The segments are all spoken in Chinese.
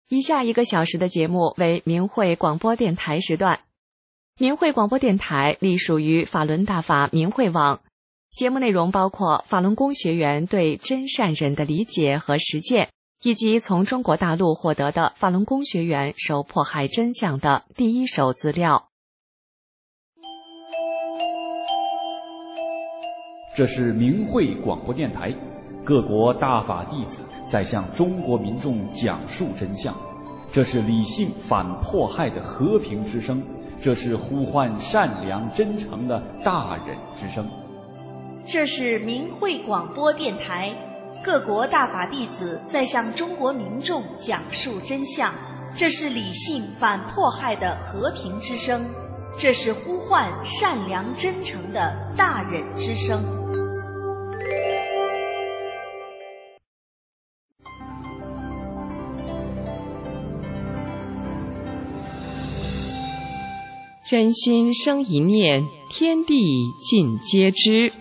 以下1个小时的节目为明慧广播电台时段。明慧广播电台隶属于法轮大法明慧网，节目内容包括法轮功学员对真善忍的理解和实践，以及从中国大陆获得的法轮功学员受迫害真相的第一手资料。 这是明慧广播电台，各国大法弟子在向中国民众讲述真相，这是理性反迫害的和平之声，这是呼唤善良真诚的大忍之声。 这是明慧广播电台，各国大法弟子在向中国民众讲述真相，这是理性反迫害的和平之声，这是呼唤善良真诚的大忍之声。 人心生一念，天地尽皆知。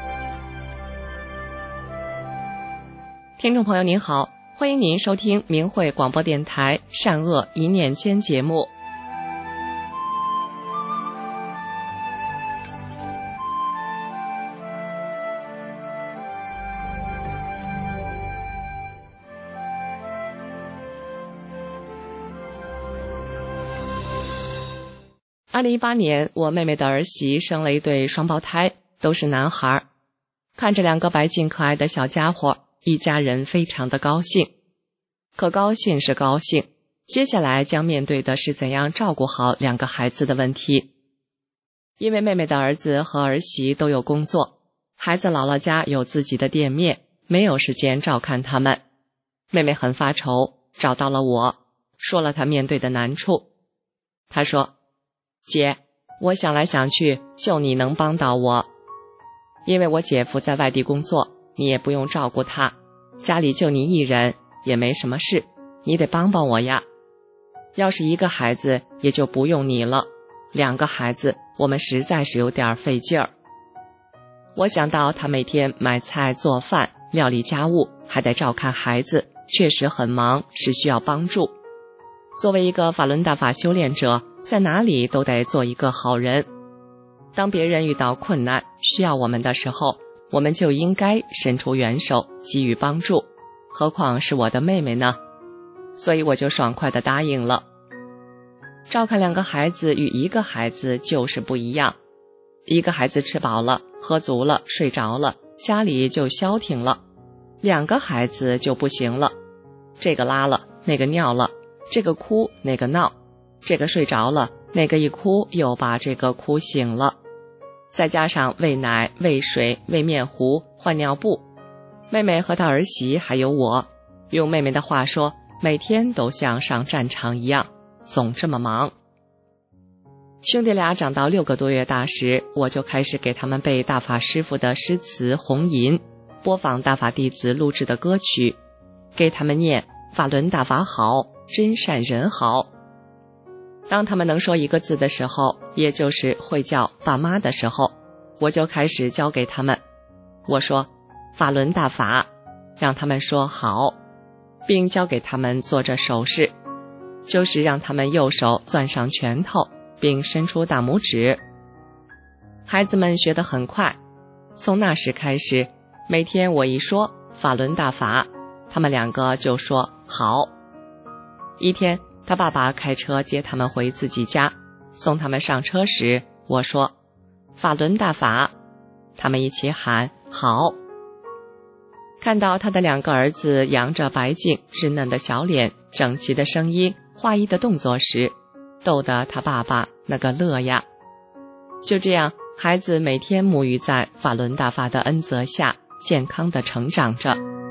听众朋友您好，欢迎您收听明慧广播电台善恶一念间节目。2018年，我妹妹的儿媳生了一对双胞胎，都是男孩。看着2个白净可爱的小家伙，一家人非常的高兴。可高兴是高兴，接下来将面对的是怎样照顾好2个孩子的问题。因为妹妹的儿子和儿媳都有工作，孩子姥姥家有自己的店面，没有时间照看他们。妹妹很发愁，找到了我，说了她面对的难处。她说，姐，我想来想去，就你能帮到我。因为我姐夫在外地工作，你也不用照顾他，家里就你一人，也没什么事，你得帮帮我呀。要是1个孩子，也就不用你了，2个孩子，我们实在是有点费劲儿。我想到他每天买菜做饭，料理家务，还得照看孩子，确实很忙，是需要帮助。作为一个法轮大法修炼者，在哪里都得做一个好人。当别人遇到困难需要我们的时候，我们就应该伸出援手给予帮助，何况是我的妹妹呢？所以我就爽快地答应了。照看2个孩子与1个孩子就是不一样。1个孩子吃饱了喝足了睡着了，家里就消停了；2个孩子就不行了，这个拉了那个尿了，这个哭那个闹，这个睡着了，那个一哭又把这个哭醒了，再加上喂奶喂水喂面糊换尿布。妹妹和她儿媳还有我，用妹妹的话说，每天都像上战场一样，总这么忙。兄弟俩长到6个多月大时，我就开始给他们背大法师父的诗词红吟，播放大法弟子录制的歌曲，给他们念法轮大法好，真善人好。当他们能说1个字的时候，也就是会叫爸妈的时候，我就开始教给他们。我说法轮大法，让他们说好，并教给他们做着手势，就是让他们右手攥上拳头，并伸出大拇指。孩子们学得很快，从那时开始，每天我一说法轮大法，他们2个就说好。一天他爸爸开车接他们回自己家，送他们上车时，我说法轮大法，他们一起喊好。看到他的2个儿子扬着白净稚嫩的小脸，整齐的声音，划一的动作时，逗得他爸爸那个乐呀。就这样，孩子每天沐浴在法轮大法的恩泽下，健康地成长着。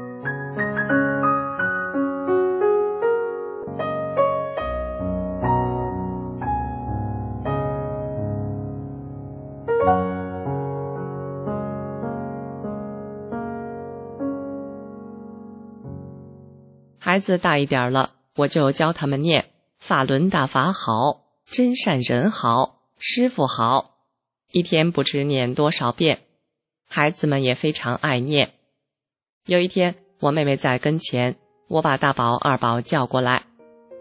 孩子大一点了，我就教他们念法轮大法好，真善人好，师父好，一天不知念多少遍，孩子们也非常爱念。有一天，我妹妹在跟前，我把大宝、二宝叫过来，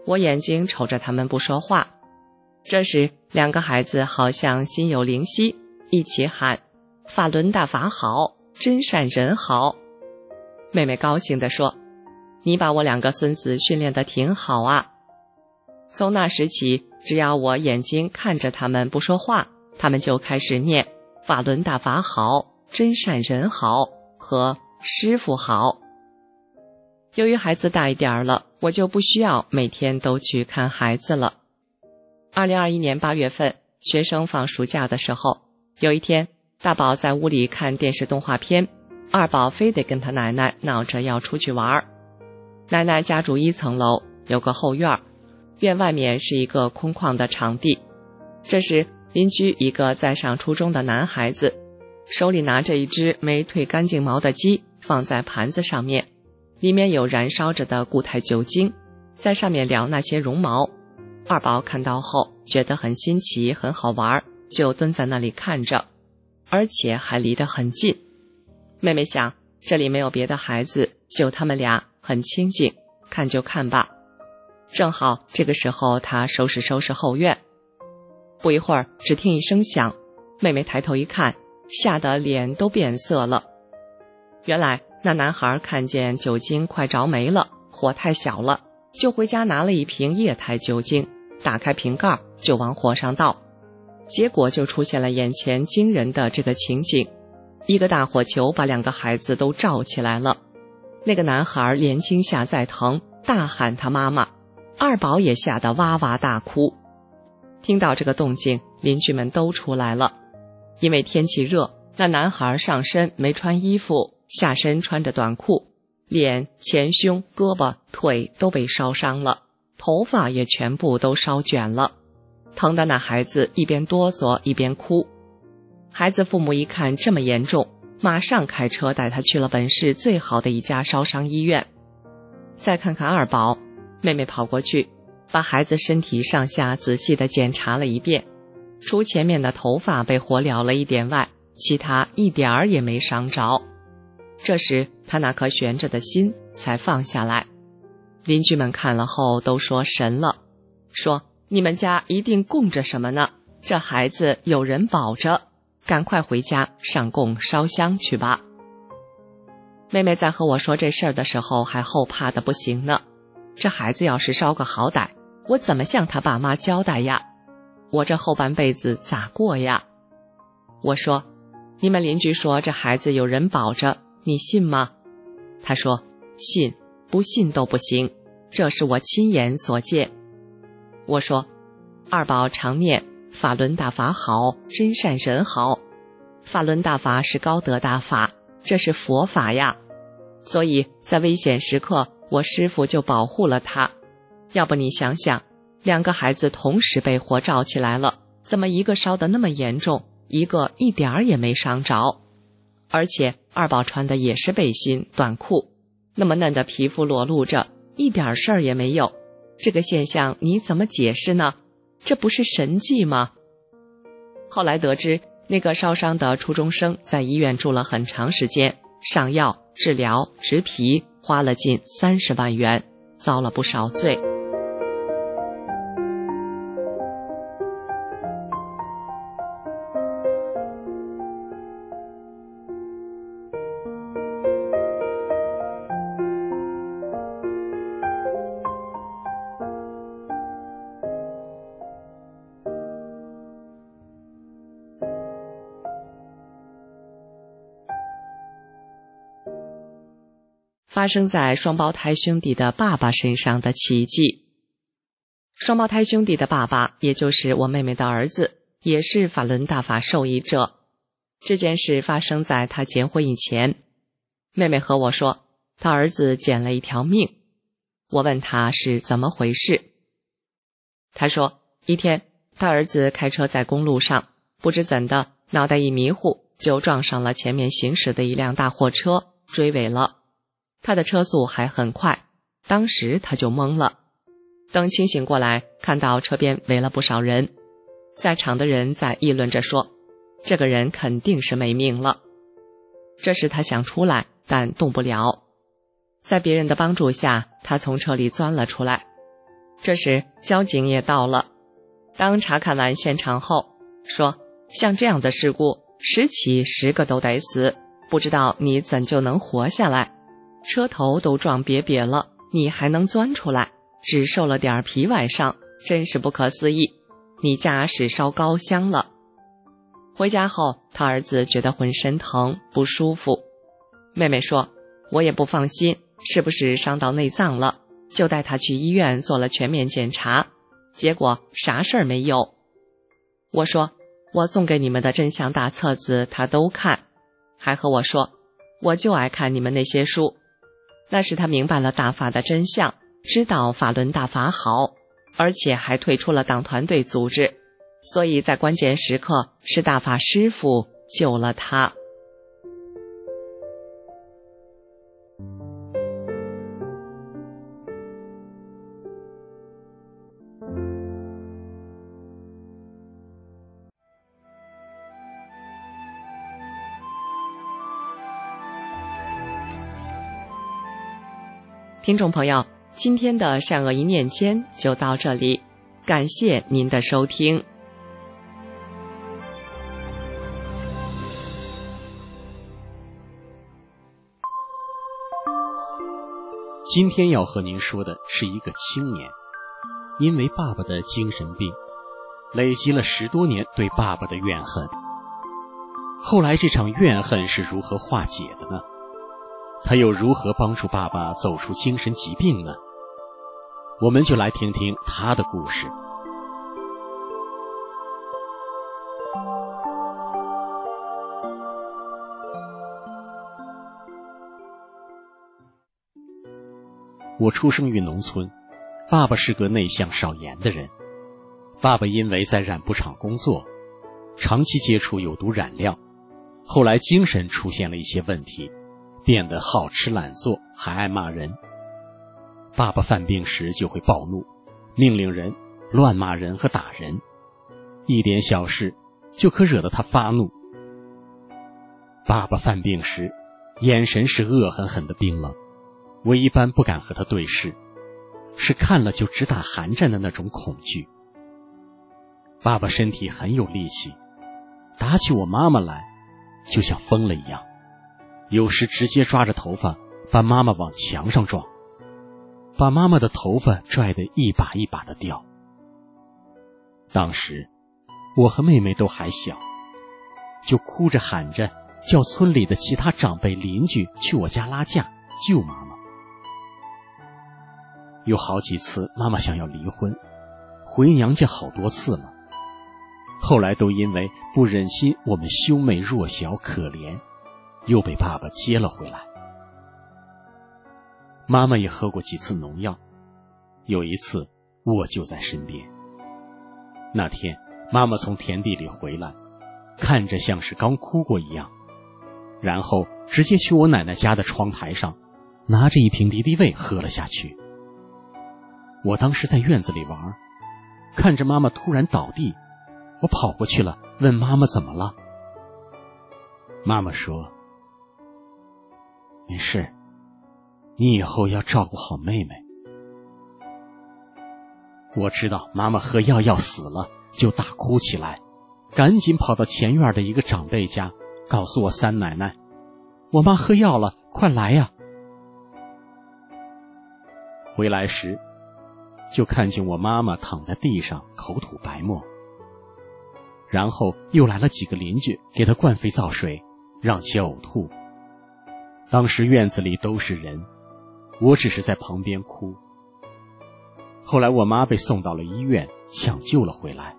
我眼睛瞅着他们不说话。这时两个孩子好像心有灵犀，一起喊：法轮大法好，真善人好。妹妹高兴地说：你把我两个孙子训练得挺好啊。从那时起，只要我眼睛看着他们不说话，他们就开始念法轮大法好，真善人好和师父好。由于孩子大一点了，我就不需要每天都去看孩子了。2021年8月份，学生放暑假的时候，有一天，大宝在屋里看电视动画片，二宝非得跟他奶奶闹着要出去玩。奶奶家住1层楼，有个后院，院外面是一个空旷的场地。这时，邻居一个在上初中的男孩子，手里拿着一只没褪干净毛的鸡，放在盘子上面，里面有燃烧着的固态酒精，在上面燎那些绒毛。二宝看到后觉得很新奇，很好玩，就蹲在那里看着，而且还离得很近。妹妹想，这里没有别的孩子，就他们俩，很清静，看就看吧。正好这个时候她收拾后院。不一会儿，只听一声响，妹妹抬头一看，吓得脸都变色了。原来那男孩看见酒精快着没了，火太小了，就回家拿了一瓶液态酒精，打开瓶盖就往火上倒。结果就出现了眼前惊人的这个情景，一个大火球把两个孩子都罩起来了。那个男孩连惊吓再疼，大喊他妈妈，二宝也吓得哇哇大哭。听到这个动静，邻居们都出来了。因为天气热，那男孩上身没穿衣服，下身穿着短裤，脸、前胸、胳膊、腿都被烧伤了，头发也全部都烧卷了，疼的那孩子一边哆嗦一边哭。孩子父母一看这么严重，马上开车带他去了本市最好的一家烧伤医院。再看看二宝，妹妹跑过去，把孩子身体上下仔细地检查了一遍，除前面的头发被火燎了一点外，其他一点儿也没伤着。这时他那颗悬着的心才放下来。邻居们看了后都说神了，说你们家一定供着什么呢，这孩子有人保着，赶快回家上供烧香去吧。妹妹在和我说这事儿的时候还后怕的不行呢，这孩子要是烧个好歹，我怎么向他爸妈交代呀？我这后半辈子咋过呀？我说，你们邻居说这孩子有人保着，你信吗？他说，信，不信都不行，这是我亲眼所见。我说，二宝常念法轮大法好，真善人好。法轮大法是高德大法，这是佛法呀，所以在危险时刻，我师父就保护了他。要不你想想，两个孩子同时被火照起来了，怎么一个烧得那么严重，一个一点儿也没伤着？而且二宝穿的也是背心短裤，那么嫩的皮肤裸露着，一点事儿也没有。这个现象你怎么解释呢？这不是神迹吗？后来得知，那个烧伤的初中生在医院住了很长时间，上药、治疗、植皮，花了近30万元，遭了不少罪。发生在双胞胎兄弟的爸爸身上的奇迹。双胞胎兄弟的爸爸，也就是我妹妹的儿子，也是法轮大法受益者。这件事发生在他结婚以前。妹妹和我说，他儿子捡了一条命。我问他是怎么回事。他说，一天他儿子开车在公路上，不知怎的，脑袋一迷糊，就撞上了前面行驶的一辆大货车，追尾了。他的车速还很快，当时他就懵了。等清醒过来，看到车边围了不少人，在场的人在议论着说，这个人肯定是没命了。这时他想出来，但动不了。在别人的帮助下，他从车里钻了出来。 这时交警也到了，当查看完现场后说，像这样的事故10起10个都得死，不知道你怎就能活下来，车头都撞瘪瘪了，你还能钻出来，只受了点皮外伤，真是不可思议，你家是烧高香了。回家后他儿子觉得浑身疼不舒服，妹妹说，我也不放心是不是伤到内脏了，就带他去医院做了全面检查，结果啥事儿没有。我说，我送给你们的真相大册子他都看，还和我说，我就爱看你们那些书。那时他明白了大法的真相，知道法轮大法好，而且还退出了党团队组织，所以在关键时刻是大法师父救了他。听众朋友，今天的善恶一念间就到这里，感谢您的收听。 今天要和您说的是一个青年，因为爸爸的精神病，累积了10多年对爸爸的怨恨。后来这场怨恨是如何化解的呢？他又如何帮助爸爸走出精神疾病呢？我们就来听听他的故事。我出生于农村，爸爸是个内向少言的人。爸爸因为在染布厂工作，长期接触有毒染料，后来精神出现了一些问题，变得好吃懒做，还爱骂人。爸爸犯病时就会暴怒，命令人乱骂人和打人，一点小事就可惹得他发怒。爸爸犯病时，眼神是恶狠狠的冰冷，我一般不敢和他对视，是看了就直打寒战的那种恐惧。爸爸身体很有力气，打起我妈妈来就像疯了一样，有时直接抓着头发把妈妈往墙上撞，把妈妈的头发拽得一把一把的掉。当时我和妹妹都还小，就哭着喊着叫村里的其他长辈邻居去我家拉架救妈妈。有好几次妈妈想要离婚，回娘家好多次了，后来都因为不忍心我们兄妹弱小可怜，又被爸爸接了回来。妈妈也喝过几次农药，有一次我就在身边。那天妈妈从田地里回来，看着像是刚哭过一样，然后直接去我奶奶家的窗台上拿着一瓶敌敌畏喝了下去。我当时在院子里玩，看着妈妈突然倒地，我跑过去了，问妈妈怎么了。妈妈说，没事，你以后要照顾好妹妹。我知道妈妈喝药要死了，就大哭起来，赶紧跑到前院的一个长辈家，告诉我三奶奶，我妈喝药了，快来呀。回来时就看见我妈妈躺在地上口吐白沫，然后又来了几个邻居给她灌肥皂水，让其呕吐。当时院子里都是人，我只是在旁边哭。后来我妈被送到了医院，抢救了回来。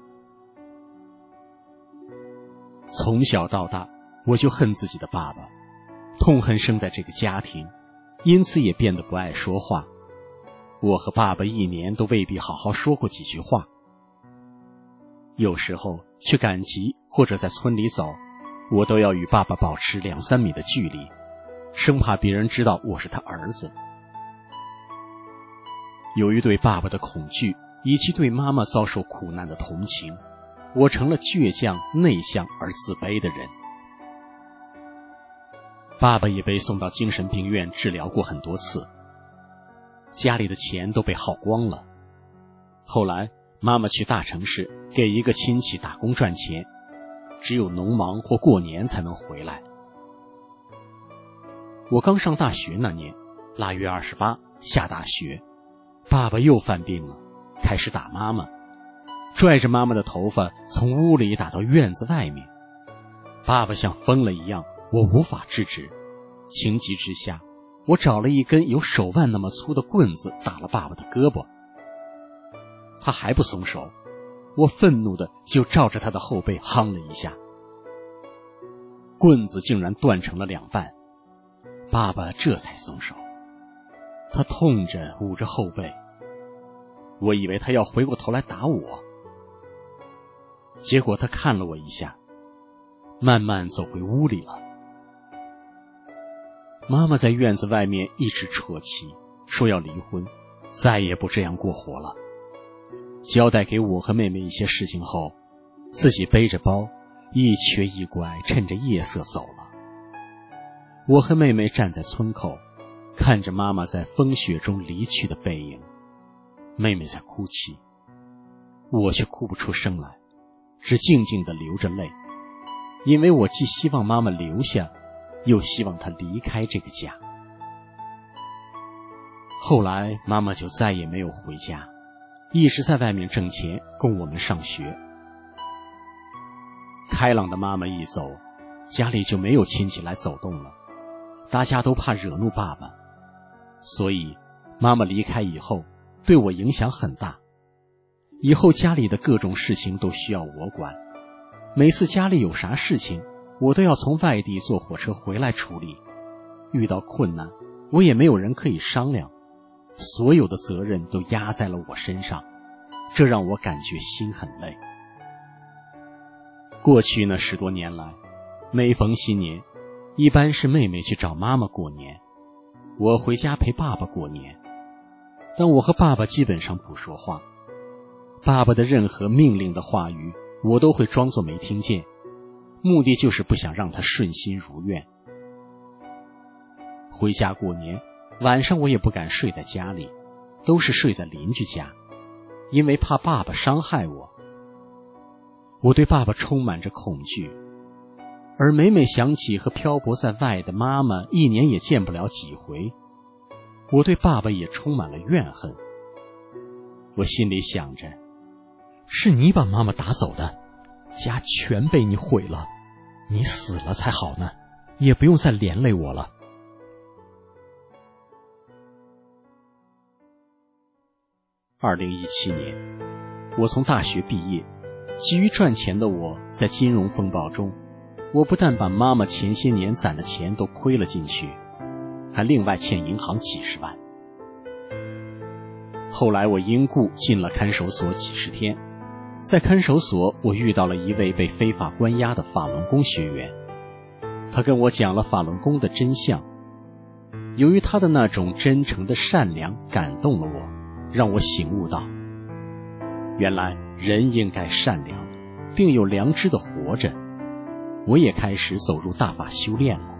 从小到大，我就恨自己的爸爸，痛恨生在这个家庭，因此也变得不爱说话。我和爸爸1年都未必好好说过几句话。有时候去赶集或者在村里走，我都要与爸爸保持2、3米的距离，生怕别人知道我是他儿子。由于对爸爸的恐惧以及对妈妈遭受苦难的同情，我成了倔强、内向而自卑的人。爸爸也被送到精神病院治疗过很多次，家里的钱都被耗光了， 后来妈妈去大城市给一个亲戚打工赚钱，只有农忙或过年才能回来。我刚上大学那年腊月28下大雪，爸爸又犯病了，开始打妈妈，拽着妈妈的头发从屋里打到院子外面。爸爸像疯了一样，我无法制止。情急之下，我找了一根有手腕那么粗的棍子打了爸爸的胳膊。他还不松手，我愤怒的就照着他的后背夯了一下，棍子竟然断成了2半。爸爸这才松手，他痛着捂着后背，我以为他要回过头来打我，结果他看了我一下，慢慢走回屋里了。妈妈在院子外面一直啜泣，说要离婚，再也不这样过活了。交代给我和妹妹一些事情后，自己背着包一瘸一拐，趁着夜色走了。我和妹妹站在村口，看着妈妈在风雪中离去的背影。妹妹在哭泣，我却哭不出声来，只静静地流着泪，因为我既希望妈妈留下，又希望她离开这个家。后来妈妈就再也没有回家，一直在外面挣钱供我们上学。开朗的妈妈一走，家里就没有亲戚来走动了，大家都怕惹怒爸爸，所以妈妈离开以后对我影响很大。以后家里的各种事情都需要我管，每次家里有啥事情，我都要从外地坐火车回来处理。遇到困难，我也没有人可以商量，所有的责任都压在了我身上，这让我感觉心很累。过去那10多年来，每逢新年，一般是妹妹去找妈妈过年，我回家陪爸爸过年。但我和爸爸基本上不说话，爸爸的任何命令的话语，我都会装作没听见，目的就是不想让他顺心如愿。回家过年，晚上我也不敢睡在家里，都是睡在邻居家，因为怕爸爸伤害我。我对爸爸充满着恐惧，而每每想起和漂泊在外的妈妈1年也见不了几回，我对爸爸也充满了怨恨。我心里想着，是你把妈妈打走的，家全被你毁了，你死了才好呢，也不用再连累我了。2017年，我从大学毕业，急于赚钱的我在金融风暴中，我不但把妈妈前些年攒的钱都亏了进去，还另外欠银行几十万。后来我因故进了看守所几十天，在看守所我遇到了一位被非法关押的法轮功学员，他跟我讲了法轮功的真相。由于他的那种真诚的善良感动了我，让我醒悟到，原来人应该善良并有良知的活着。我也开始走入大法修炼了。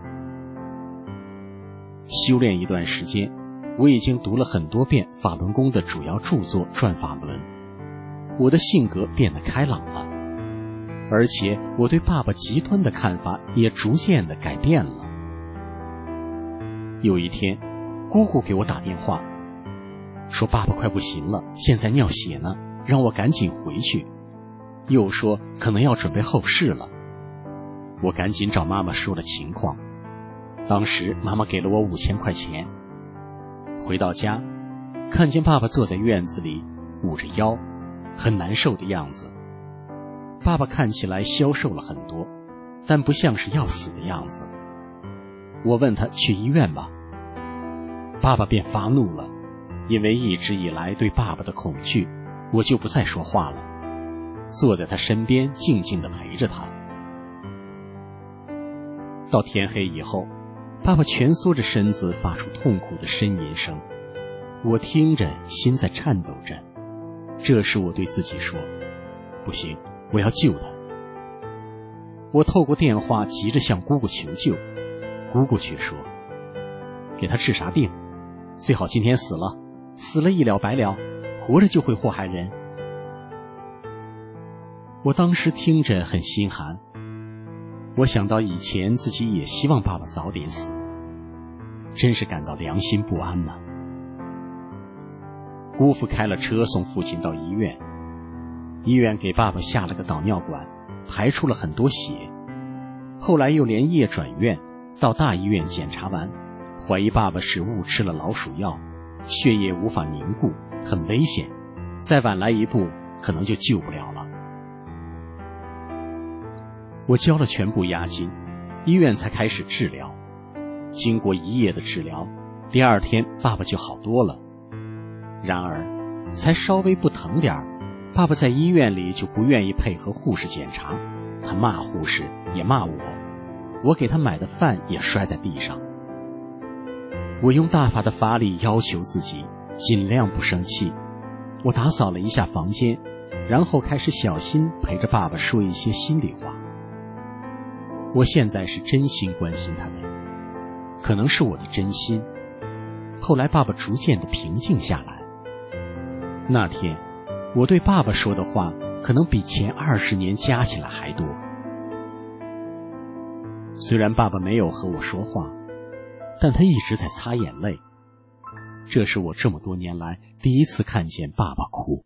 修炼一段时间，我已经读了很多遍法轮功的主要著作《转法轮》，我的性格变得开朗了，而且我对爸爸极端的看法也逐渐的改变了。有一天，姑姑给我打电话，说爸爸快不行了，现在尿血呢，让我赶紧回去，又说可能要准备后事了。我赶紧找妈妈说了情况，当时妈妈给了我5000块钱。回到家，看见爸爸坐在院子里捂着腰，很难受的样子。爸爸看起来消瘦了很多，但不像是要死的样子。我问他去医院吧，爸爸便发怒了，因为一直以来对爸爸的恐惧，我就不再说话了，坐在他身边静静地陪着他。到天黑以后，爸爸蜷缩着身子发出痛苦的呻吟声，我听着心在颤抖着。这时我对自己说，不行，我要救他。我透过电话急着向姑姑求救，姑姑却说，给他治啥病，最好今天死了，死了一了百了，活着就会祸害人， 我当时听着很心寒，我想到以前自己也希望爸爸早点死，真是感到良心不安呐。姑父开了车送父亲到医院，医院给爸爸下了个导尿管，排出了很多血，后来又连夜转院到大医院检查完，怀疑爸爸是误吃了老鼠药，血液无法凝固，很危险，再晚来一步可能就救不了了。我交了全部押金，医院才开始治疗。经过1夜的治疗，第2天爸爸就好多了。然而才稍微不疼点儿，爸爸在医院里就不愿意配合护士检查，他骂护士也骂我给他买的饭也摔在地上。我用大法的法力要求自己尽量不生气，我打扫了一下房间，然后开始小心陪着爸爸说一些心里话。我现在是真心关心他的，可能是我的真心。后来爸爸逐渐的平静下来。那天我对爸爸说的话可能比前20年加起来还多。虽然爸爸没有和我说话，但他一直在擦眼泪，这是我这么多年来第一次看见爸爸哭。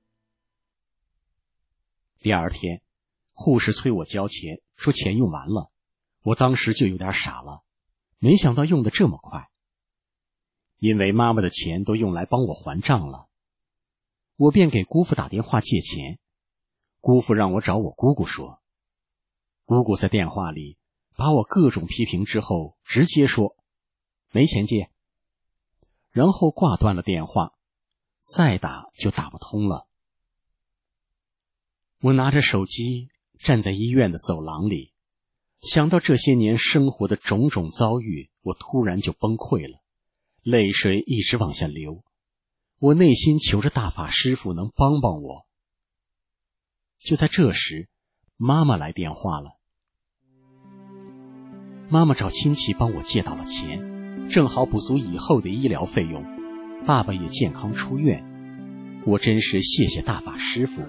第2天，护士催我交钱，说钱用完了，我当时就有点傻了，没想到用得这么快。因为妈妈的钱都用来帮我还账了，我便给姑父打电话借钱。姑父让我找我姑姑说，姑姑在电话里把我各种批评之后，直接说没钱借，然后挂断了电话，再打就打不通了。我拿着手机站在医院的走廊里，想到这些年生活的种种遭遇，我突然就崩溃了，泪水一直往下流。我内心求着大法师父能帮帮我。就在这时，妈妈来电话了。妈妈找亲戚帮我借到了钱，正好补足以后的医疗费用，爸爸也健康出院。我真是谢谢大法师父。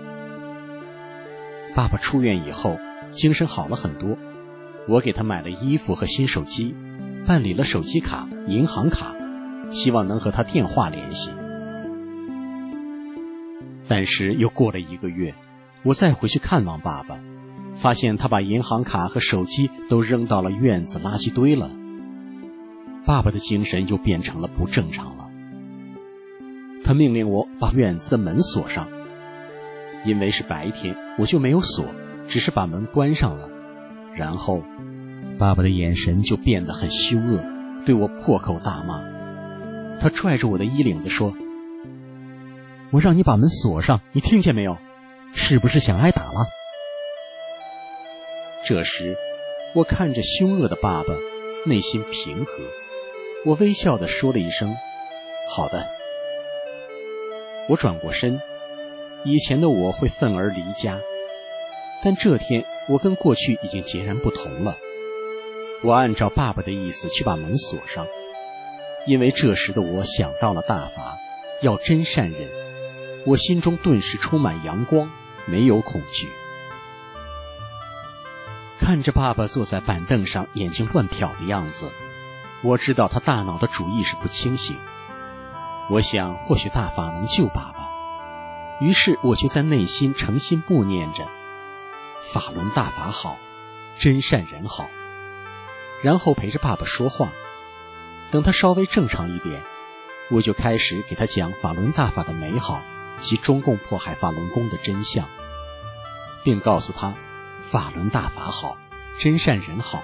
爸爸出院以后精神好了很多，我给他买了衣服和新手机，办理了手机卡、银行卡，希望能和他电话联系。但是又过了1个月，我再回去看望爸爸，发现他把银行卡和手机都扔到了院子垃圾堆了。爸爸的精神又变成了不正常了。他命令我把院子的门锁上，因为是白天，我就没有锁，只是把门关上了。然后爸爸的眼神就变得很凶恶，对我破口大骂。他拽着我的衣领子说，我让你把门锁上，你听见没有？是不是想挨打了？这时我看着凶恶的爸爸，内心平和，我微笑地说了一声好的。我转过身，以前的我会愤而离家，但这天我跟过去已经截然不同了。我按照爸爸的意思去把门锁上，因为这时的我想到了大法，要真善忍，我心中顿时充满阳光，没有恐惧。看着爸爸坐在板凳上眼睛乱瞟的样子，我知道他大脑的主意是不清醒。我想或许大法能救爸爸，于是我就在内心诚心默念着法轮大法好，真善人好，然后陪着爸爸说话。等他稍微正常一点，我就开始给他讲法轮大法的美好及中共迫害法轮功的真相，并告诉他法轮大法好，真善人好。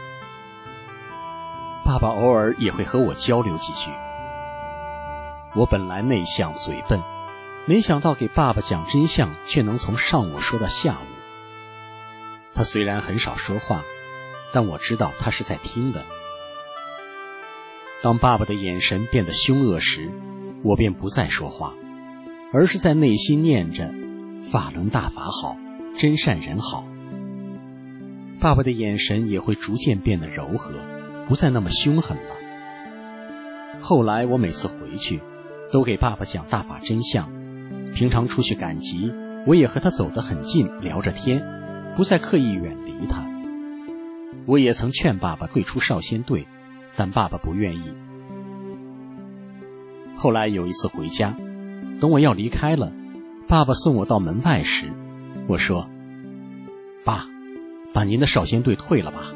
爸爸偶尔也会和我交流几句。我本来内向嘴笨，没想到给爸爸讲真相却能从上午说到下午。他虽然很少说话，但我知道他是在听的。当爸爸的眼神变得凶恶时，我便不再说话，而是在内心念着法轮大法好，真善人好。爸爸的眼神也会逐渐变得柔和，不再那么凶狠了。后来我每次回去都给爸爸讲大法真相，平常出去赶集我也和他走得很近，聊着天，不再刻意远离他。我也曾劝爸爸退出少先队，但爸爸不愿意。后来有一次回家，等我要离开了，爸爸送我到门外时，我说：“爸，把您的少先队退了吧。”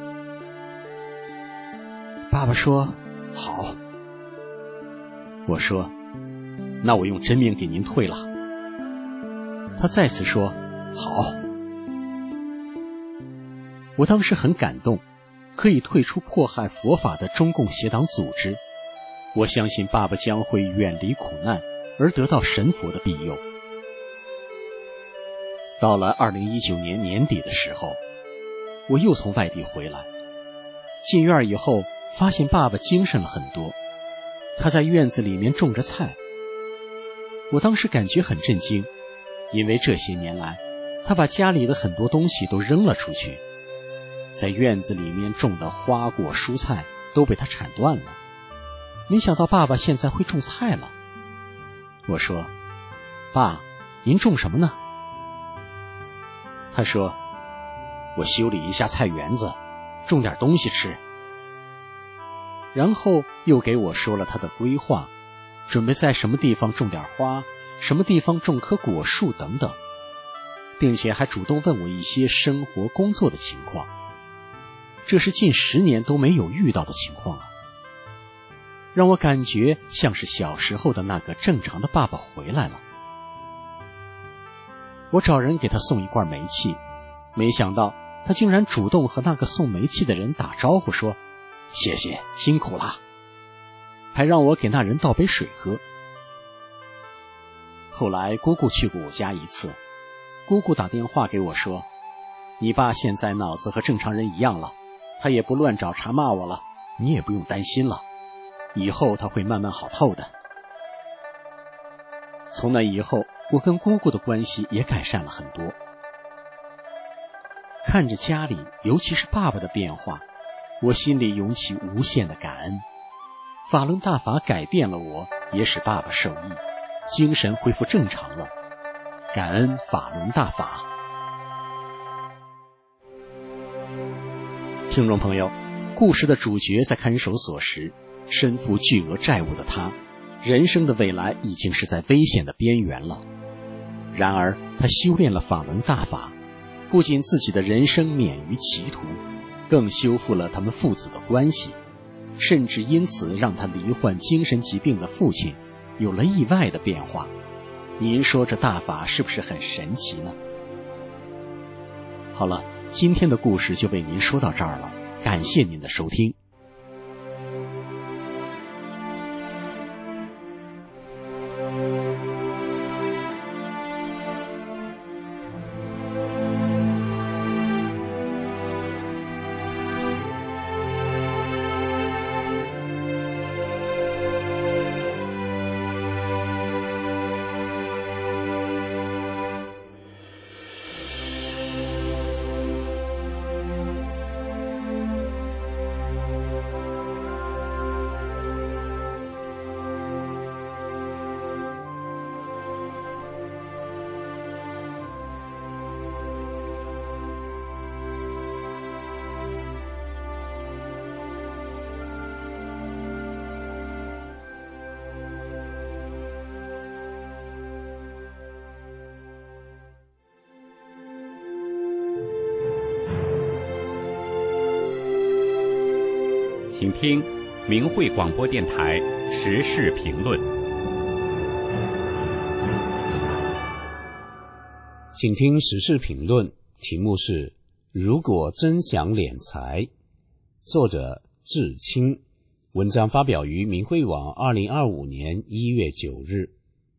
爸爸说：“好。”我说：“那我用真名给您退了。”他再次说：“好。”我当时很感动，可以退出迫害佛法的中共邪党组织。我相信爸爸将会远离苦难，而得到神佛的庇佑。到了2019年年底的时候，我又从外地回来，进院以后发现爸爸精神了很多，他在院子里面种着菜。我当时感觉很震惊，因为这些年来他把家里的很多东西都扔了出去，在院子里面种的花果蔬菜都被他铲断了。没想到爸爸现在会种菜了。我说：“爸，您种什么呢？”他说：“我修理一下菜园子，种点东西吃。”然后又给我说了他的规划，准备在什么地方种点花，什么地方种棵果树等等，并且还主动问我一些生活工作的情况。这是近10年都没有遇到的情况啊，让我感觉像是小时候的那个正常的爸爸回来了。我找人给他送一罐煤气，没想到他竟然主动和那个送煤气的人打招呼，说：“谢谢，辛苦了。”还让我给那人倒杯水喝。后来姑姑去过我家一次，姑姑打电话给我说：“你爸现在脑子和正常人一样了，他也不乱找茬骂我了，你也不用担心了，以后他会慢慢好透的。”从那以后，我跟姑姑的关系也改善了很多。看着家里，尤其是爸爸的变化，我心里涌起无限的感恩。法轮大法改变了我，也使爸爸受益，精神恢复正常了。感恩法轮大法。听众朋友，故事的主角在看守所时，身负巨额债务的他，人生的未来已经是在危险的边缘了。然而他修炼了法轮大法，不仅自己的人生免于歧途，更修复了他们父子的关系，甚至因此让他罹患精神疾病的父亲有了意外的变化。您说这大法是不是很神奇呢？好了，今天的故事就为您说到这儿了，感谢您的收听。 请听明慧广播电台时事评论。 请听时事评论，题目是如果真想敛财，作者志清，文章发表于明慧网2025年1月9日。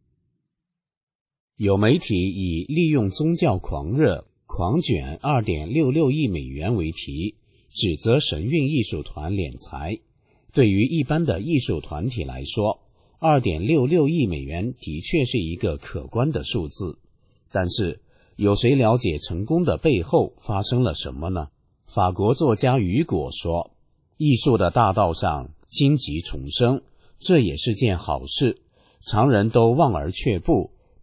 有媒体以利用宗教狂热狂卷2.66亿美元为题，指责神韵艺术团敛财。对于一般的艺术团体来说， 2.66亿美元的确是一个可观的数字，但是有谁了解成功的背后发生了什么呢？法国作家雨果说，艺术的大道上荆棘丛生，这也是件好事，常人都望而却步，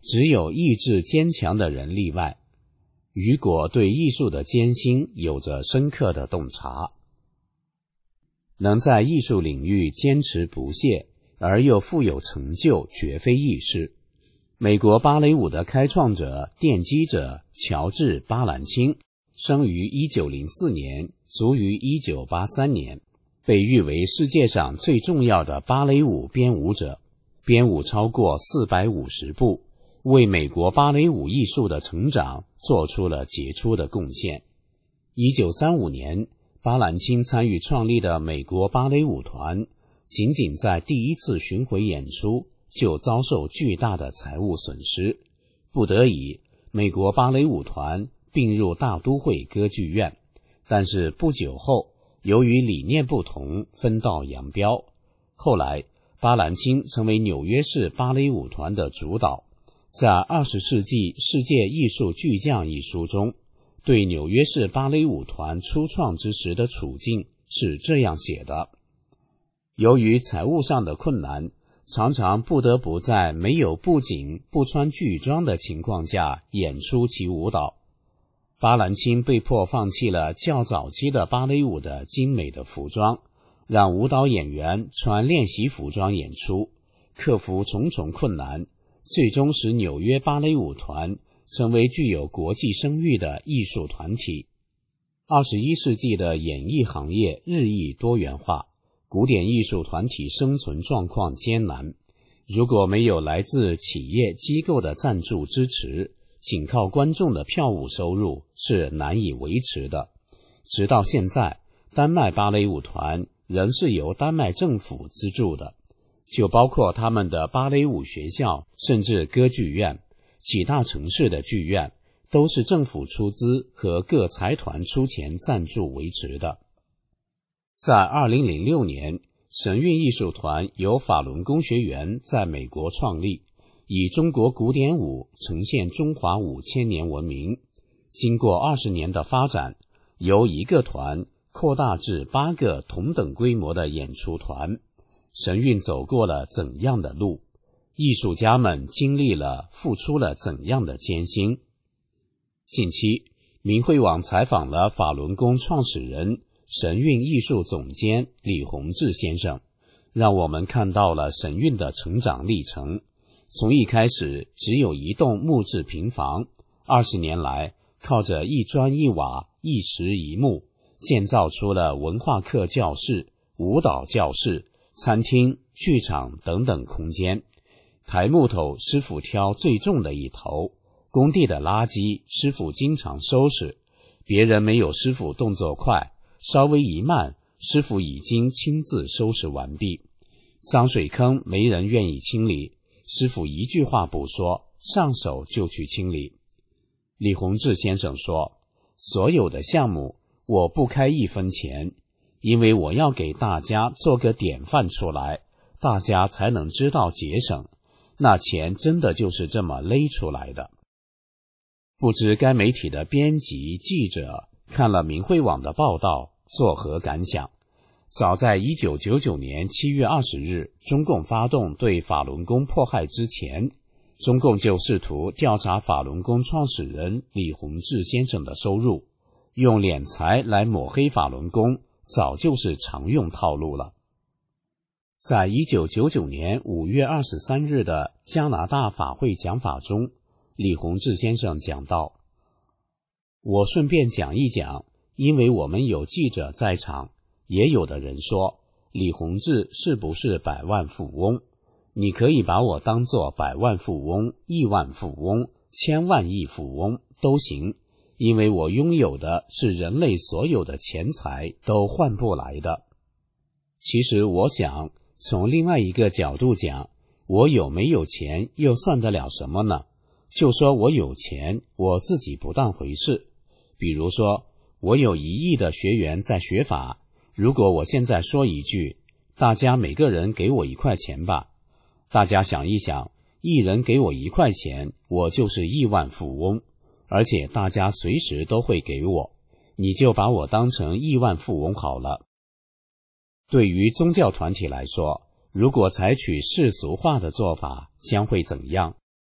只有意志坚强的人例外。雨果对艺术的艰辛有着深刻的洞察。能在艺术领域坚持不懈，而又富有成就，绝非易事。美国芭蕾舞的开创者、奠基者乔治·巴兰钦生于1904年，卒于1983年，被誉为世界上最重要的芭蕾舞编舞者，编舞超过450部，为美国芭蕾舞艺术的成长做出了杰出的贡献。1935年，巴兰钦参与创立的美国芭蕾舞团，仅仅在第一次巡回演出就遭受巨大的财务损失，不得已，美国芭蕾舞团并入大都会歌剧院，但是不久后，由于理念不同，分道扬镳。后来，巴兰钦成为纽约市芭蕾舞团的主导，在《20世纪世界艺术巨匠》一书中，对纽约市芭蕾舞团初创之时的处境是这样写的：由于财务上的困难，常常不得不在没有布景、不穿剧装的情况下演出其舞蹈。巴兰钦被迫放弃了较早期的芭蕾舞的精美的服装，让舞蹈演员穿练习服装演出，克服重重困难，最终使纽约芭蕾舞团成为具有国际声誉的艺术团体。21世纪的演艺行业日益多元化，古典艺术团体生存状况艰难，如果没有来自企业机构的赞助支持，仅靠观众的票务收入是难以维持的。直到现在，丹麦芭蕾舞团仍是由丹麦政府资助的，就包括他们的芭蕾舞学校，甚至歌剧院，几大城市的剧院都是政府出资和各财团出钱赞助维持的。在2006年，神韵艺术团由法轮功学员在美国创立，以中国古典舞呈现中华5000年文明。经过20年的发展，由一个团扩大至8个同等规模的演出团。神韵走过了怎样的路？艺术家们经历了、付出了怎样的艰辛？近期，明慧网采访了法轮功创始人、神韵艺术总监李洪志先生，让我们看到了神韵的成长历程。从一开始只有一栋木质平房，20年来靠着一砖一瓦、一石一木，建造出了文化课教室、舞蹈教室、餐厅、剧场等等空间。抬木头师傅挑最重的一头，工地的垃圾师傅经常收拾，别人没有师傅动作快，稍微一慢，师傅已经亲自收拾完毕。脏水坑没人愿意清理，师傅一句话不说，上手就去清理。李洪志先生说，所有的项目我不开1分钱，因为我要给大家做个典范出来，大家才能知道节省，那钱真的就是这么勒出来的。不知该媒体的编辑记者看了明慧网的报道作何感想？早在1999年7月20日，中共发动对法轮功迫害之前，中共就试图调查法轮功创始人李洪志先生的收入，用敛财来抹黑法轮功，早就是常用套路了。在1999年5月23日的加拿大法会讲法中，李洪志先生讲到，我顺便讲一讲，因为我们有记者在场，也有的人说李洪志是不是百万富翁？你可以把我当作百万富翁、亿万富翁、千万亿富翁都行，因为我拥有的是人类所有的钱财都换不来的。其实我想从另外一个角度讲，我有没有钱又算得了什么呢？就说我有钱，我自己不当回事。比如说，我有1亿的学员在学法，如果我现在说一句，大家每个人给我1块钱吧，大家想一想，1人给我1块钱，我就是亿万富翁，而且大家随时都会给我，你就把我当成亿万富翁好了。对于宗教团体来说，如果采取世俗化的做法，将会怎样？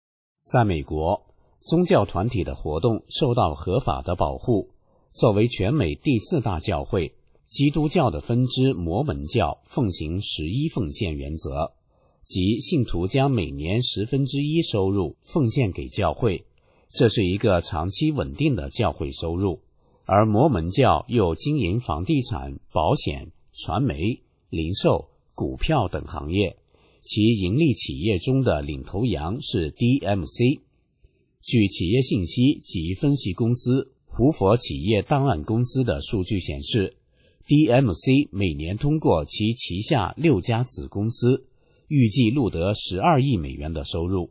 在美国，宗教团体的活动受到合法的保护。作为全美第4大教会，基督教的分支摩门教奉行11奉献原则，即信徒将每年1/10收入奉献给教会，这是一个长期稳定的教会收入。而摩门教又经营房地产、保险、传媒、零售、股票等行业，其盈利企业中的领头羊是 DMC。 据企业信息及分析公司胡佛企业档案公司的数据显示， DMC 每年通过其旗下6家子公司预计录得12亿美元的收入。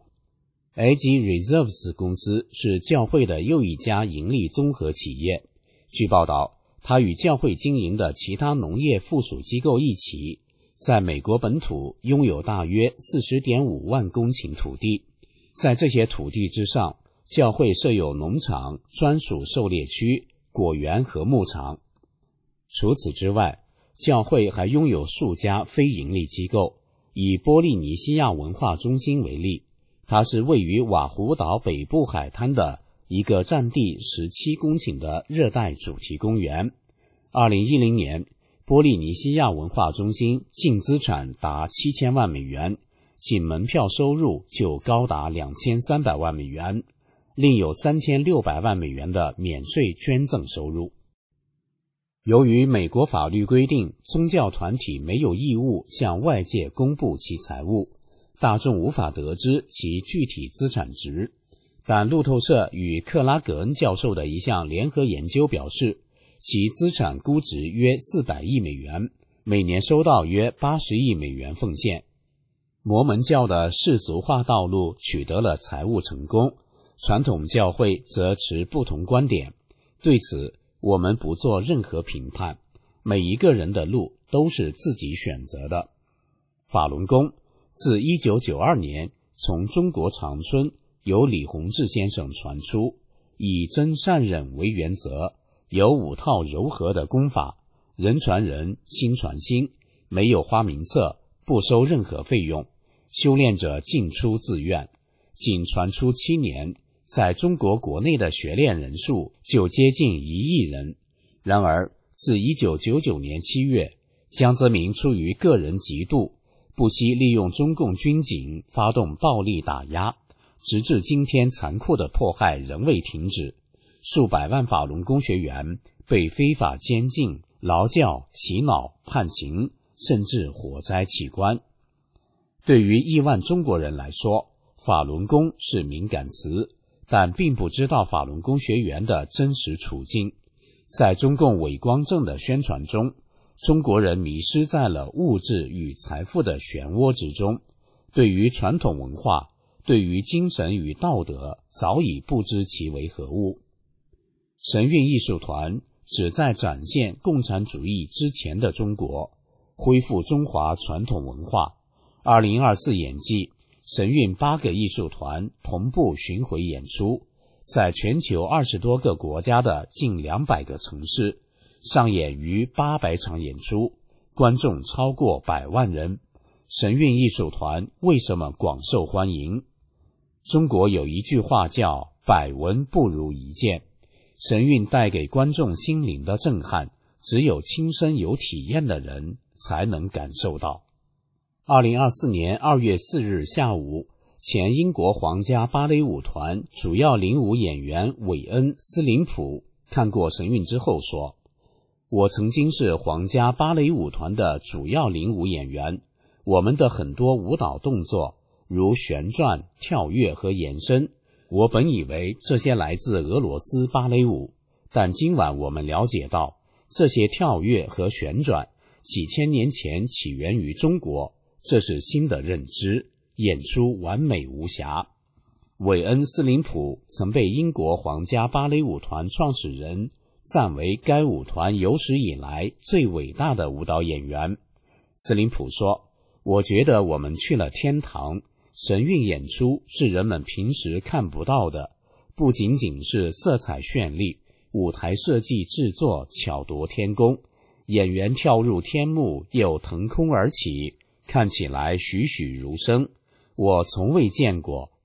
AG Reserves 公司是教会的又一家盈利综合企业。据报道，它与教会经营的其他农业附属机构一起，在美国本土拥有大约 40.5 万公顷土地。在这些土地之上，教会设有农场、专属狩猎区、果园和牧场。除此之外，教会还拥有数家非营利机构。以波利尼西亚文化中心为例，它是位于瓦胡岛北部海滩的一个占地17公顷的热带主题公园。2010年，波利尼西亚文化中心净资产达7000万美元，仅门票收入就高达2300万美元，另有3600万美元的免税捐赠收入。由于美国法律规定宗教团体没有义务向外界公布其财务，大众无法得知其具体资产值。但路透社与克拉格恩教授的一项联合研究表示，其资产估值约400亿美元，每年收到约80亿美元奉献。摩门教的世俗化道路取得了财务成功，传统教会则持不同观点。对此，我们不做任何评判，每一个人的路都是自己选择的。法轮功自1992年从中国长春由李洪志先生传出，以真善忍为原则，有5套柔和的功法，人传人，心传心，没有花名册，不收任何费用，修炼者进出自愿。仅传出7年，在中国国内的学练人数就接近1亿人。然而，自1999年7月，江泽民出于个人嫉妒，不惜利用中共军警发动暴力打压，直至今天残酷的迫害仍未停止。数百万法轮功学员被非法监禁、劳教、洗脑、判刑，甚至火灾起关。对于亿万中国人来说，法轮功是敏感词，但并不知道法轮功学员的真实处境。在中共伪光正的宣传中，中国人迷失在了物质与财富的漩涡之中，对于传统文化，对于精神与道德，早已不知其为何物。神韵艺术团旨在展现共产主义之前的中国，恢复中华传统文化。2024演季，神韵8个艺术团同步巡回演出，在全球20多个国家的近200个城市上演逾800场演出，观众超过100万人。神韵艺术团为什么广受欢迎？中国有一句话叫百闻不如一见，神韵带给观众心灵的震撼，只有亲身有体验的人才能感受到。2024年2月4日下午，前英国皇家芭蕾舞团主要领舞演员韦恩·斯林普看过神韵之后说，我曾经是皇家芭蕾舞团的主要领舞演员，我们的很多舞蹈动作，如旋转、跳跃和延伸，我本以为这些来自俄罗斯芭蕾舞，但今晚我们了解到，这些跳跃和旋转几千年前起源于中国，这是新的认知，演出完美无瑕。韦恩·斯林普曾被英国皇家芭蕾舞团创始人赞为该舞团有史以来最伟大的舞蹈演员。斯林普说，我觉得我们去了天堂，神韵演出是人们平时看不到的，不仅仅是色彩绚丽，舞台设计制作巧夺天工，演员跳入天幕又腾空而起，看起来栩栩如生。我从未见过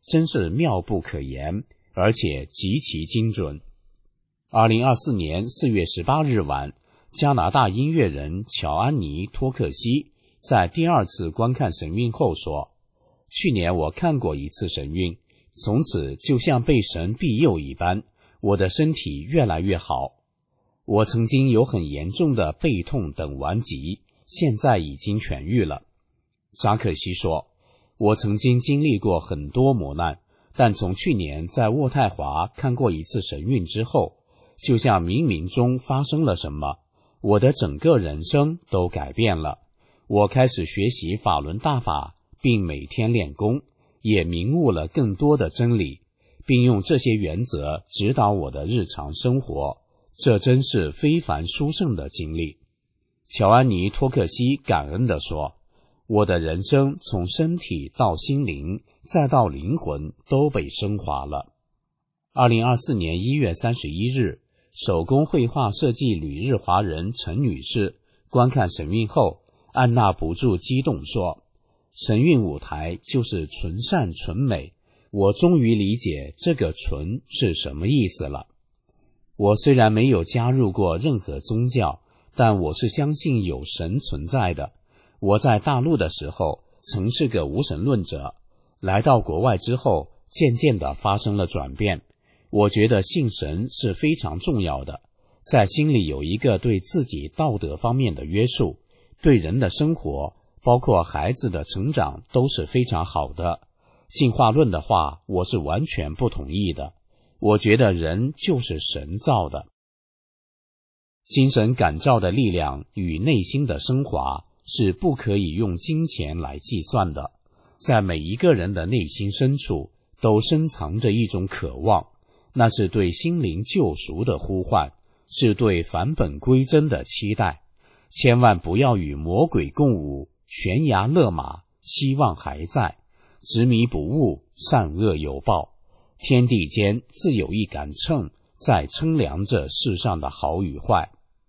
真是妙不可言，而且极其精准。2024年4月18日晚，加拿大音乐人乔安妮·托克西在第二次观看神韵后说，去年我看过一次神韵，从此就像被神庇佑一般，我的身体越来越好。我曾经有很严重的背痛等顽疾，现在已经痊愈了。扎克西说，我曾经经历过很多磨难，但从去年在渥太华看过一次神韵之后，就像冥冥中发生了什么，我的整个人生都改变了。我开始学习法轮大法，并每天练功，也明悟了更多的真理，并用这些原则指导我的日常生活。这真是非凡殊胜的经历。乔安妮·托克西感恩地说，我的人生从身体到心灵再到灵魂都被升华了。2024年1月31日，手工绘画设计旅日华人陈女士观看神韵后，按捺不住激动说，神韵舞台就是纯善纯美，我终于理解这个纯是什么意思了。我虽然没有加入过任何宗教，但我是相信有神存在的。我在大陆的时候曾是个无神论者，来到国外之后渐渐地发生了转变。我觉得信神是非常重要的，在心里有一个对自己道德方面的约束，对人的生活包括孩子的成长都是非常好的。进化论的话我是完全不同意的，我觉得人就是神造的。精神感召的力量与内心的升华是不可以用金钱来计算的，在每一个人的内心深处都深藏着一种渴望，那是对心灵救赎的呼唤，是对返本归真的期待。千万不要与魔鬼共舞，悬崖勒马，希望还在，执迷不悟，善恶有报。天地间自有一杆秤，在称量着世上的好与坏。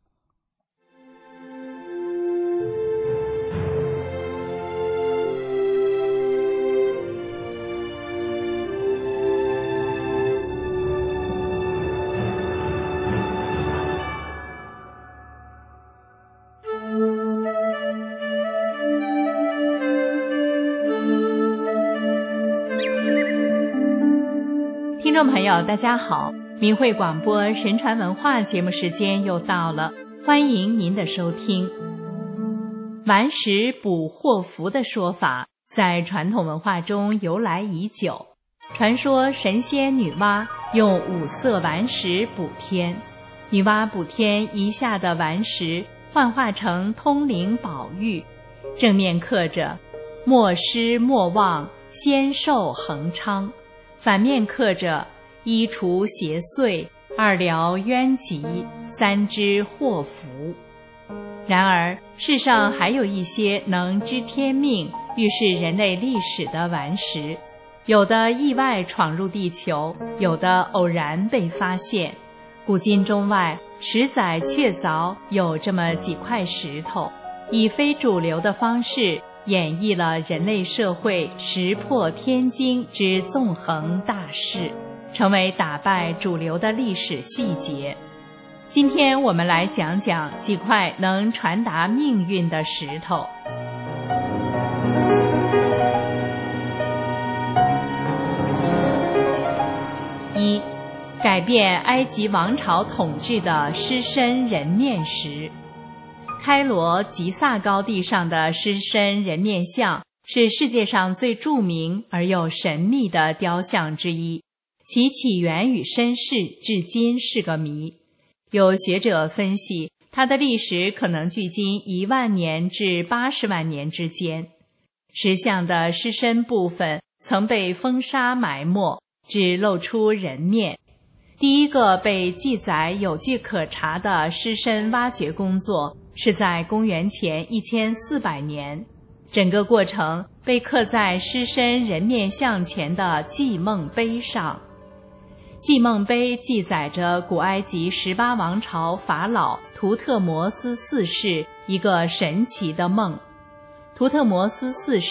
听众朋友大家好，明慧广播神传文化节目时间又到了，欢迎您的收听。顽石补祸福的说法在传统文化中由来已久，传说神仙女娲用5色顽石补天，女娲补天遗下的顽石幻化成通灵宝玉，正面刻着莫失莫忘，仙寿恒昌，反面刻着一除邪祟，二疗冤疾，三知祸福。然而世上还有一些能知天命、预示人类历史的顽石，有的意外闯入地球，有的偶然被发现。古今中外实载确凿有这么几块石头，以非主流的方式演绎了人类社会石破天惊之纵横大势，成为打败主流的历史细节。今天我们来讲讲几块能传达命运的石头。1. 改变埃及王朝统治的狮身人面石。开罗吉萨高地上的狮身人面像是世界上最著名而又神秘的雕像之一，其起源与身世至今是个谜。有学者分析，它的历史可能距今1万年至80万年之间。石像的狮身部分曾被风沙埋没，只露出人面。第一个被记载有据可查的狮身挖掘工作是在公元前1400年，整个过程被刻在狮身人面像前的祭梦碑上。祭梦碑记载着古埃及18王朝法老图特摩斯4世一个神奇的梦。图特摩斯4世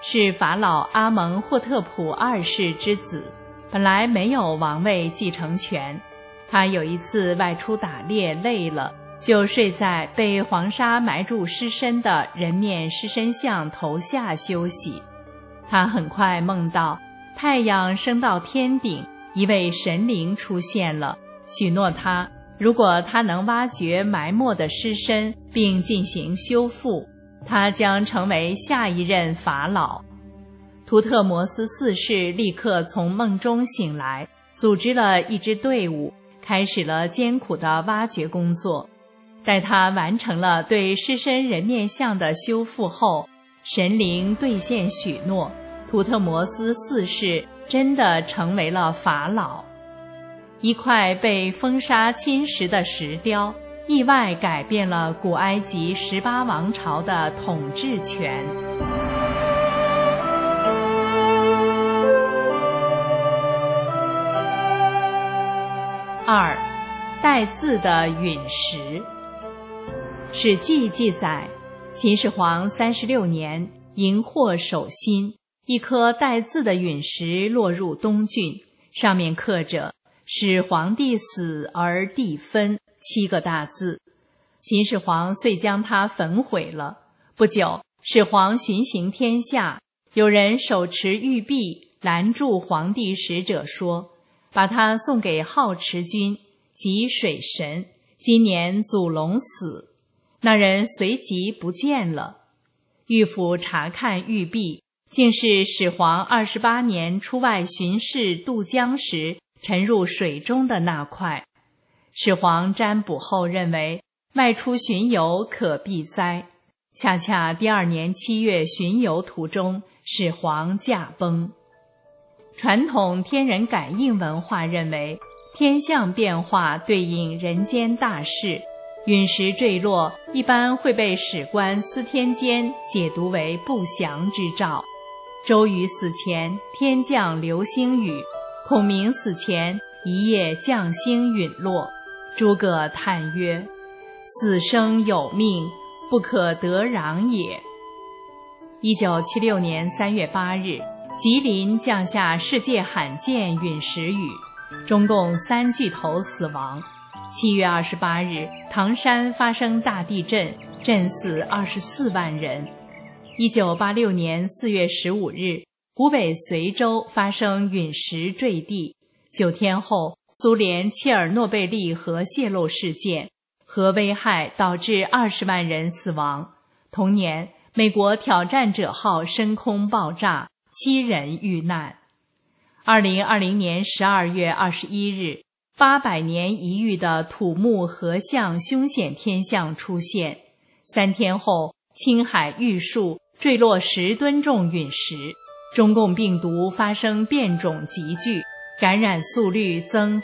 是法老阿蒙霍特普二世之子，本来没有王位继承权。他有一次外出打猎累了，就睡在被黄沙埋住尸身的人面狮身像头下休息。他很快梦到太阳升到天顶，一位神灵出现了，许诺他，如果他能挖掘埋没的尸身并进行修复，他将成为下一任法老。图特摩斯四世立刻从梦中醒来，组织了一支队伍，开始了艰苦的挖掘工作。待他完成了对狮身人面像的修复后，神灵兑现许诺，图特摩斯四世真的成为了法老。一块被风沙侵蚀的石雕，意外改变了古埃及18王朝的统治权。2. 带字的陨石。史记记载，秦始皇36年，荧惑守心，一颗带字的陨石落入东郡，上面刻着使皇帝死而地分7个大字。秦始皇遂将它焚毁了。不久，始皇巡行天下，有人手持玉璧拦住皇帝使者说，把它送给好持君，即水神，今年祖龙死。那人随即不见了。御府查看玉璧，竟是始皇28年出外巡视渡江时沉入水中的那块。始皇占卜后认为，外出巡游可避灾。恰恰第2年7月巡游途中，始皇驾崩。传统天人感应文化认为，天象变化对应人间大事，陨石坠落一般会被史官司天监解读为不祥之兆。周瑜死前天降流星雨，孔明死前一夜降星陨落。诸葛叹曰，死生有命，不可得攘也。1976年3月8日，吉林降下世界罕见陨石雨，中共3巨头死亡。7月28日，唐山发生大地震，震死24万人。1986年4月15日，湖北随州发生陨石坠地。9天后，苏联切尔诺贝利核泄漏事件，核危害导致20万人死亡。同年，美国挑战者号升空爆炸，7人遇难。2020年12月21日，800年一遇的土木合相凶险天象出现。3天后，青海玉树坠落10吨重陨石，中共病毒发生变种急剧，感染速率增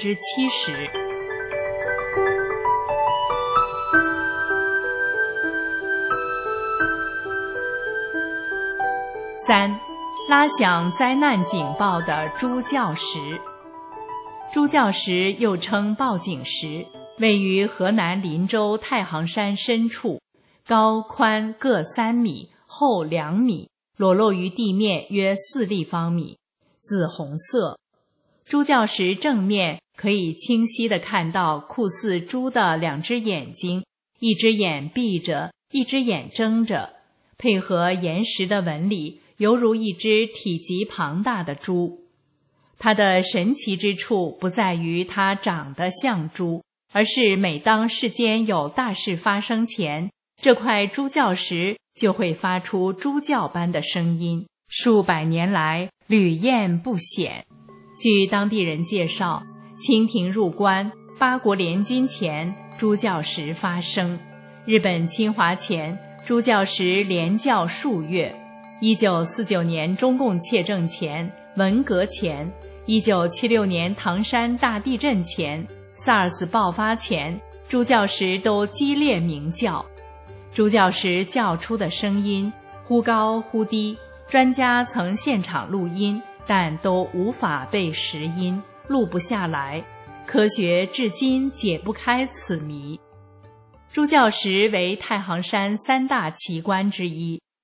70%。3. 拉响灾难警报的猪叫石。猪叫石又称报警石，位于河南林州太行山深处，高宽各3米，厚2米，裸露于地面约4立方米，紫红色。猪叫石正面可以清晰地看到酷似猪的2只眼睛，一只眼闭着，一只眼睁着，配合岩石的纹理，犹如一只体积庞大的猪。它的神奇之处不在于它长得像猪，而是每当世间有大事发生前，这块猪叫石就会发出猪叫般的声音，数百年来屡验不鲜。据当地人介绍，清廷入关、八国联军前，猪叫石发声；日本侵华前，猪叫石连叫数月。1949年中共窃政前、文革前、1976年唐山大地震前、SARS 爆发前，猪叫石都激烈鸣叫。猪叫石叫出的声音忽高忽低，专家曾现场录音，但都无法被实音，录不下来。科学至今解不开此谜。猪叫石为太行山3大奇观之一，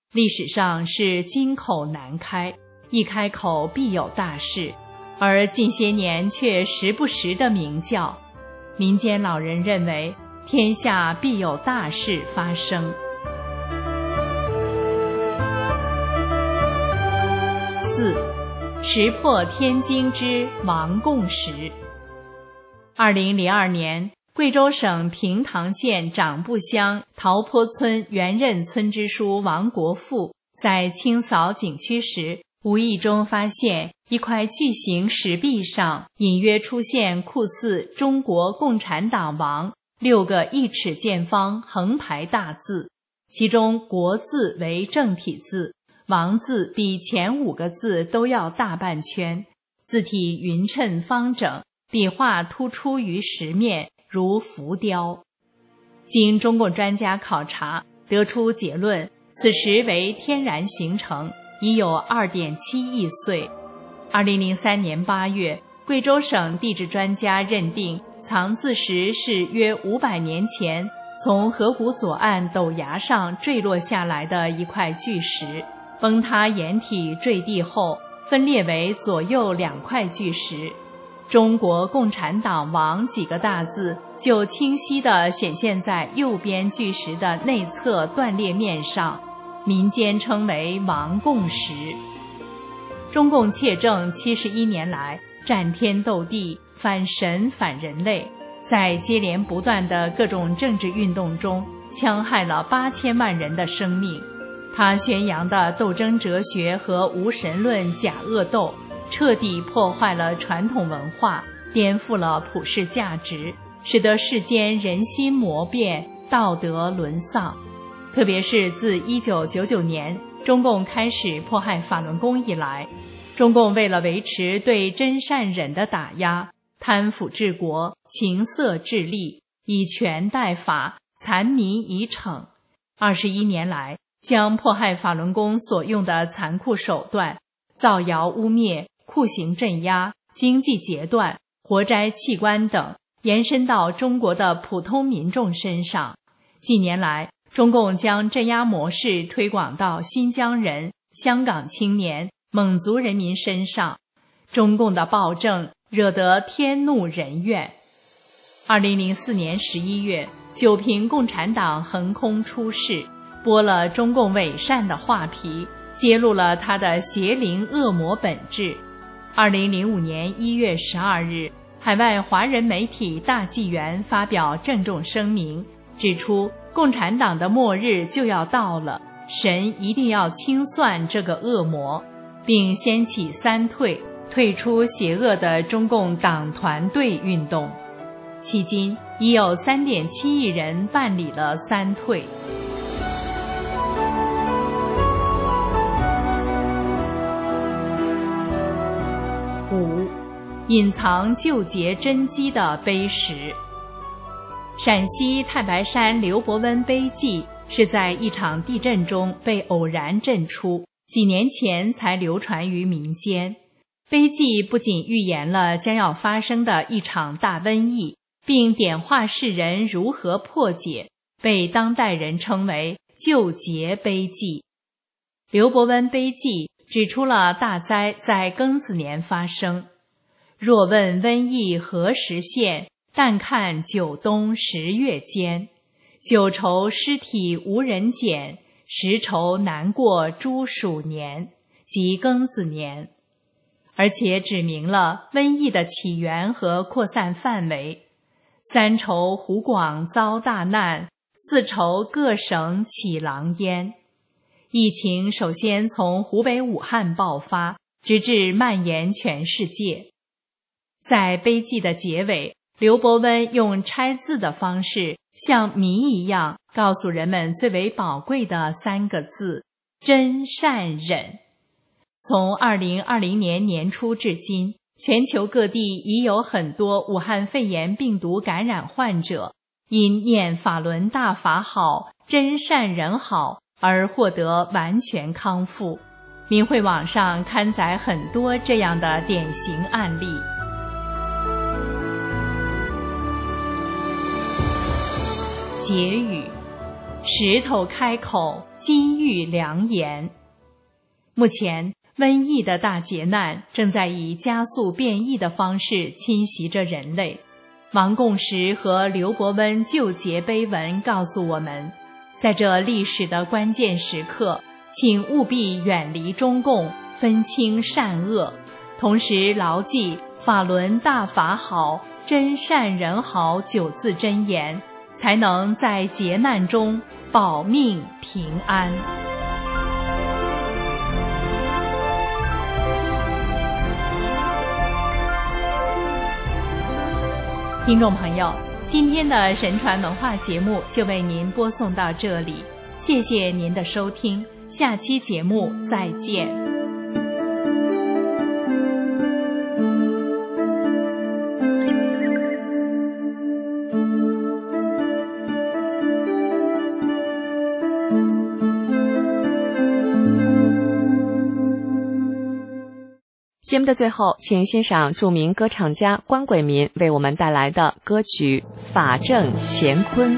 历史上是金口难开，一开口必有大事，而近些年却时不时的鸣叫。民间老人认为天下必有大事发生。4. 识破天经之王贡石。2002年，贵州省平塘县长布乡桃坡村原任村支书王国富在清扫景区时，无意中发现一块巨型石壁上隐约出现酷似中国共产党王6个1尺见方横排大字，其中国字为正体字，王字比前5个字都要大半圈，字体匀称方整，笔画突出于石面，如浮雕。经中共专家考察，得出结论，此石为天然形成，已有 2.7 亿岁。2003年8月，贵州省地质专家认定藏字石是约500年前从河谷左岸陡崖上坠落下来的一块巨石，崩塌掩体坠地后分裂为左右2块巨石，中国共产党王几个大字就清晰地显现在右边巨石的内侧断裂面上，民间称为王贡石。中共窃政71年来，战天斗地，反神反人类，在接连不断的各种政治运动中，戕害了8000万人的生命。他宣扬的斗争哲学和无神论假恶斗，彻底破坏了传统文化，颠覆了普世价值，使得世间人心魔变，道德沦丧。特别是自1999年中共开始迫害法轮功以来，中共为了维持对真善忍的打压，贪腐治国，情色治吏，以权代法，残民以惩。21年来，将迫害法轮功所用的残酷手段，造谣污蔑、酷刑镇压、经济截断、活摘器官等，延伸到中国的普通民众身上。近年来，中共将镇压模式推广到新疆人、香港青年、蒙族人民身上，中共的暴政惹得天怒人怨。2004年11月，九平共产党横空出世，剥了中共伪善的画皮，揭露了他的邪灵恶魔本质。2005年1月12日，海外华人媒体大纪元发表郑重声明，指出共产党的末日就要到了，神一定要清算这个恶魔，并掀起3退，退出邪恶的中共党团队运动。迄今已有 3.7 亿人办理了3退。5. 隐藏救劫真迹的碑石。陕西太白山刘伯温碑记是在一场地震中被偶然震出，几年前才流传于民间。碑记不仅预言了将要发生的一场大瘟疫，并点化世人如何破解，被当代人称为救劫碑记。刘伯温碑记指出了大灾在庚子年发生。若问瘟疫何时现，但看九冬10月间。九愁尸体无人捡，十愁难过猪鼠年，即庚子年。而且指明了瘟疫的起源和扩散范围。3愁湖广遭大难，4愁各省起狼烟。疫情首先从湖北武汉爆发，直至蔓延全世界。在碑记的结尾，刘伯温用拆字的方式，像谜一样告诉人们最为宝贵的3个字：真善忍。从2020年年初至今，全球各地已有很多武汉肺炎病毒感染患者，因念法轮大法好，真善忍好而获得完全康复。明慧网上刊载很多这样的典型案例。结语： 石头开口，金玉良言。目前，瘟疫的大劫难正在以加速变异的方式侵袭着人类。王贡石和刘伯温救劫碑文告诉我们，在这历史的关键时刻，请务必远离中共，分清善恶，同时牢记法轮大法好，真善人好9字真言，才能在劫难中保命平安。听众朋友，今天的神传文化节目就为您播送到这里，谢谢您的收听，下期节目再见。 节目的最后，请欣赏著名歌唱家关贵民为我们带来的歌曲《法正乾坤》。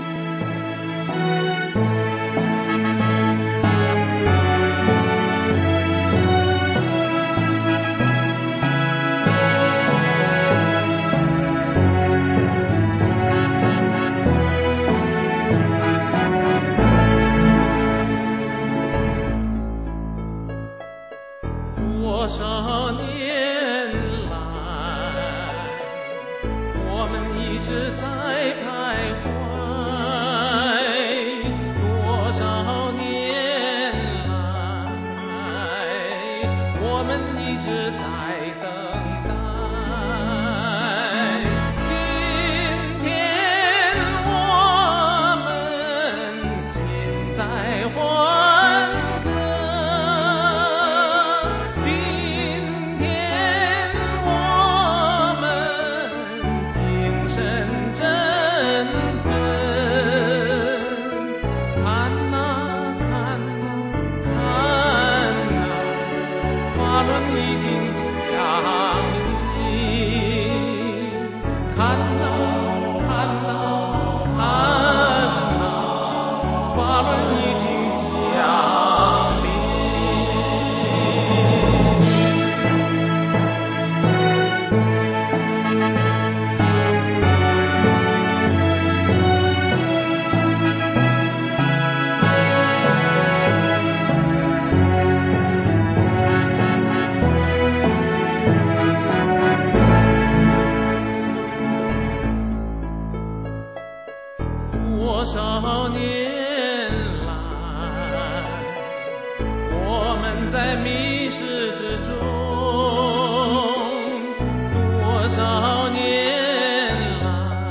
多少年来，我们一直在徘徊，多少年来，我们一直在等待。今天我们心在欢歌，今天我们精神振奋。看哪看哪看哪，法轮已经降临。看哪看哪看哪，法轮已经降临。多少年来，我们在迷失之中，多少年来，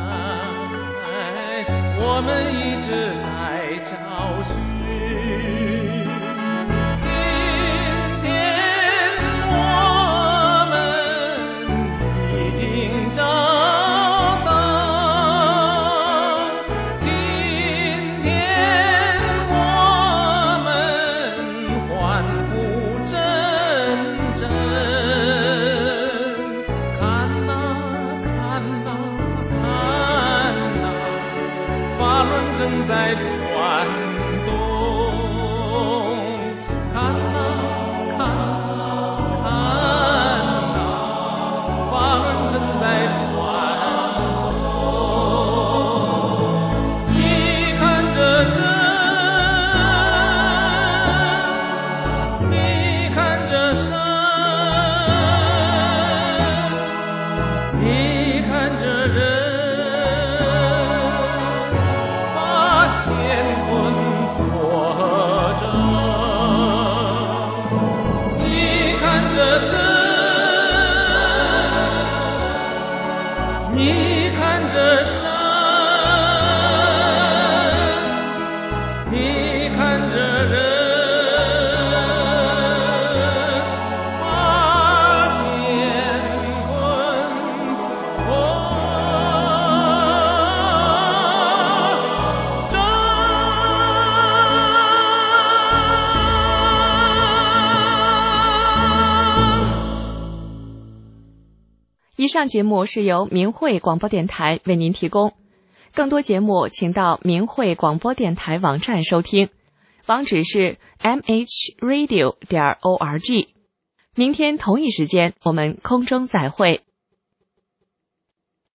我们一直在找寻。今天我们已经找到，今天我们欢呼阵阵。看哪看哪看哪，法轮正在转动。看哪看哪看哪，法轮正在转动。你看这针，你看这山，你看这人，把乾坤破正。你看这针，你看这山，你看这人，把乾坤破正。 以上节目是由明慧广播电台为您提供。 更多节目请到明慧广播电台网站收听，网址是 mhradio.org。明天同一时间我们空中再会。